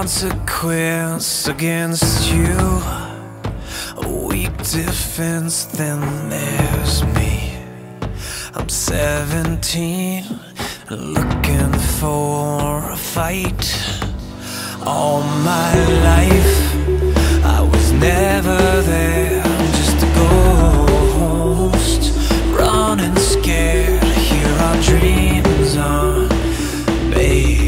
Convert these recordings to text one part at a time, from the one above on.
consequence against you. A weak defense, then there's me. I'm 17, looking for a fight. All my life I was never there, just a ghost, running scared. Here our dreams are made.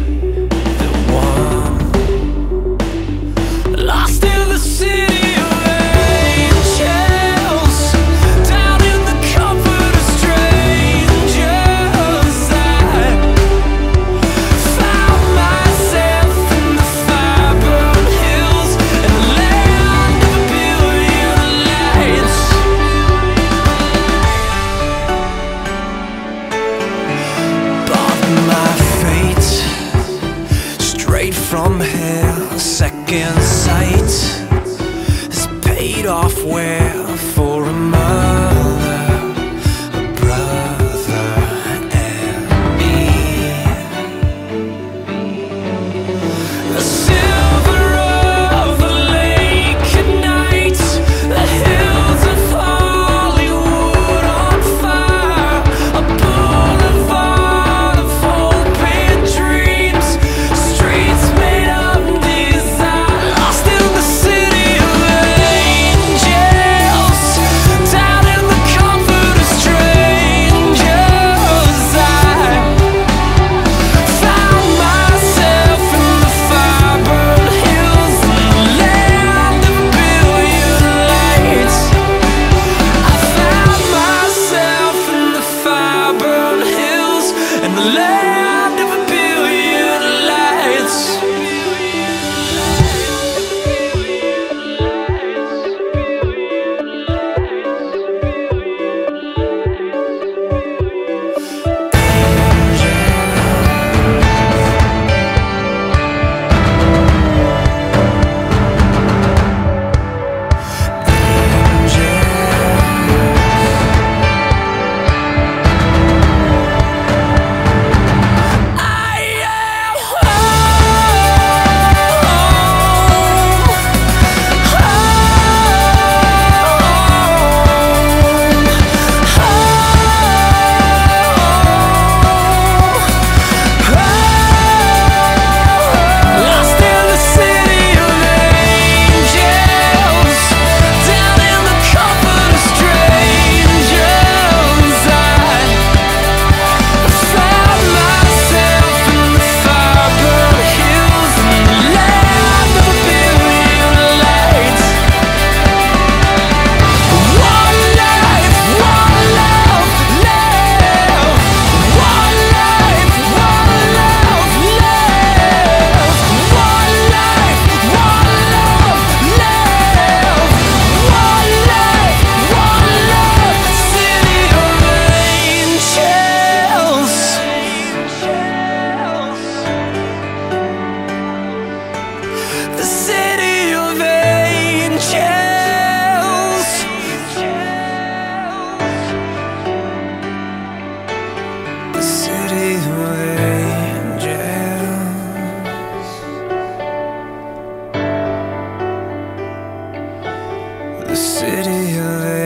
Lost in the city of angels, down in the comfort of strangers. I found myself in the fire-burned hills and the land of a billion lights. Bought my fate straight from hell, second sight is paid off well for a mother, a brother, and me. The silver of a lake at night, the hills of Hollywood on fire, a boulevard of hope and dreams, streets made of desire. Lost in the city of angels, down in the comfort of strangers. I found myself in the fire-burned hills and the land of a billion lights. I found myself in the fire-burned hills and the land of a billion lights. Lost in the city of angels, down in the comfort of strangers. I found myself in the fire-burned hills and the land of a billion lights. One life, one love, live. One life, one love, live. One life, one love, live. One life, one love, city of angels. The city of angels. The city of angels. The city of angels.